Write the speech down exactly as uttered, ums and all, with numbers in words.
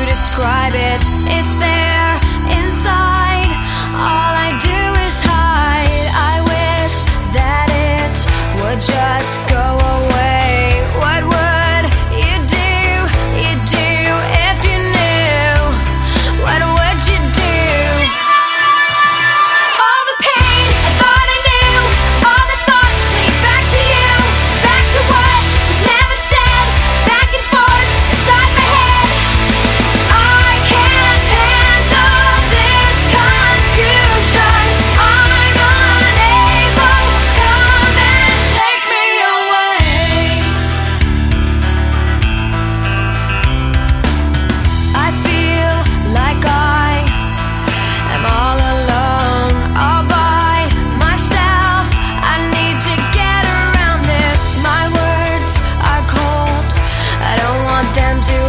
describe it. It's there inside. All I do is hide. I wish that it would just go away. What would you do? You do if you knew. What would you do? All the pain I thought I knew, all the thoughts lead back to you, back to what was never said, back and forth inside my head. I can't handle this confusion. I'm unable. Come and take me away. I feel like I am all alone, all by myself. I need to get around this. My words are cold. I don't want them to